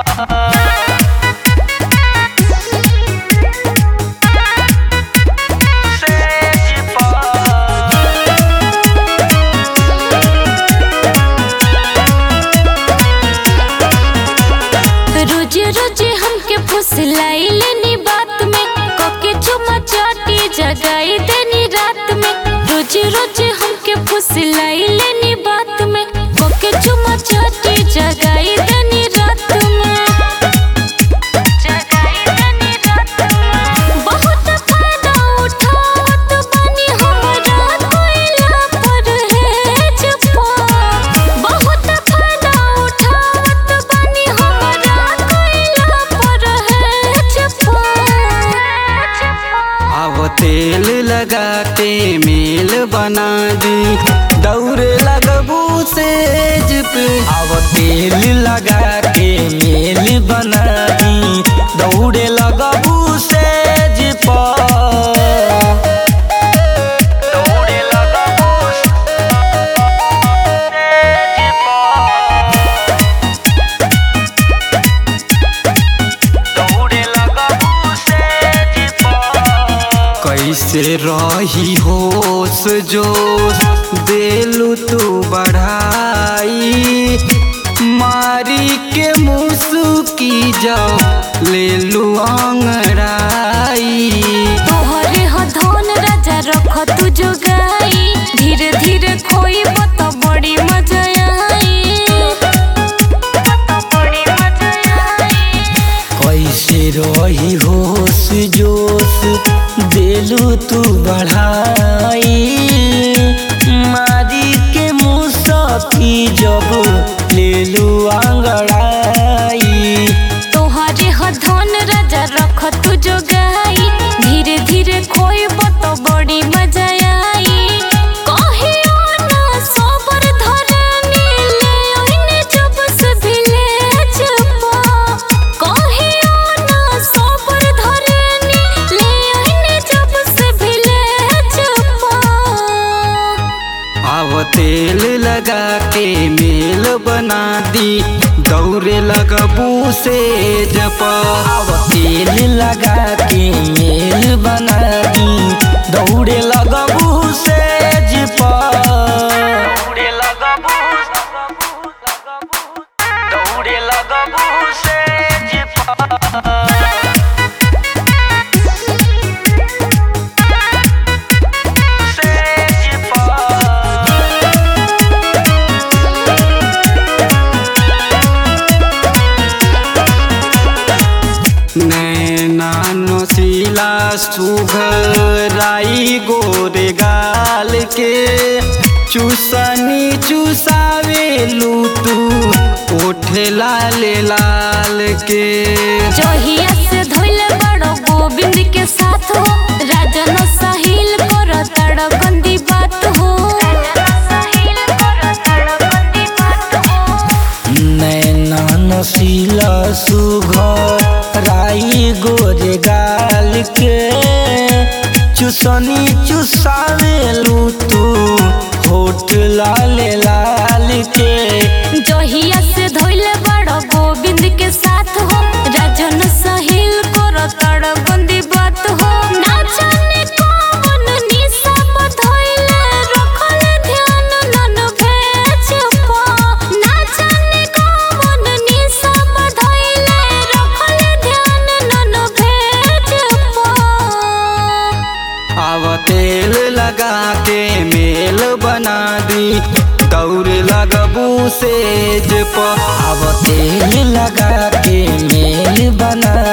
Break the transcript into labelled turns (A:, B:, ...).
A: रोजे रोजे हमके फुसलाई लेनी बात में, कोके चुमा चाटी जगाई देनी रात में। रोजे रोजे हमके फुसलाई लेनी बात में, कोके चुमा चाटी जगाई देनी रात में। बहुत फायदा उठावत बानी हमरा कोइला पर है जपा। बहुत फायदा उठावत बानी हमरा कोइला पर है जपा।
B: अब तेल लगा के मेल बना दी, दौड़े लगबू सेज पे। अब तेल लगा के मेल बना दी, दौड़े लगबू सेज पर। दौड़े लगबू सेज पर। दौड़े लगबू सेज पर। कैसे रही होश जोश देलू तू बढ़ाई, मारी के मुसुकी जाओ ले लू अंगड़ाई।
A: तोहरे हथौन राजा रख तू जोगाई, धीरे धीरे खोई तो बड़ी मजा आई।
B: कैसे रही होश जोश देलू तू बढ़ाई, मारी के मुसकी जब ले लू अंगड़ाई।
A: तोहरे हथौन राजा रख तू जोगाई, धीरे धीरे खोई तो बड़ी मजा आई। कहियो ना सबर धरनी ले ओइने जब से भिले जपा। कहियो ना सबर धरनी ले ओइने जब से भिले जपा।
B: अब तेल लगा के मेल बना दी, दौड़े लगबू सेज पर। अब तेल लगा के मेल बना दी, दौड़े लगबू सेज पर। दौड़े लगबू सेज पर। नैना नसीला सुघराई गोरे गाल के, चूसनी चूसावे लू तू ओठे लाल लाल के।
A: जहिया से धोइले बड़ो गोविंद के साथ हो, राजन साहिल करो तड़बंदी बात हो।
B: नैना नसीला सुघराई गोरे गाल के, चूसनी चूसावे लू तू होठ लाल लाल के।
A: जहिया से धोइले बड़ो गोविंद के साथ हो, राजन साहिल करो तड़बंदी बात हो। ना जाने कौन निशा बधोइले रखले ध्यान नन भेज पा। ना जाने कौन निशा बधोइले रखले ध्यान नन भेज पा।
B: अब तेल लगा के मेल बना दी, दौड़ लगबू सेज पर। अब तेल लगा के मेल बना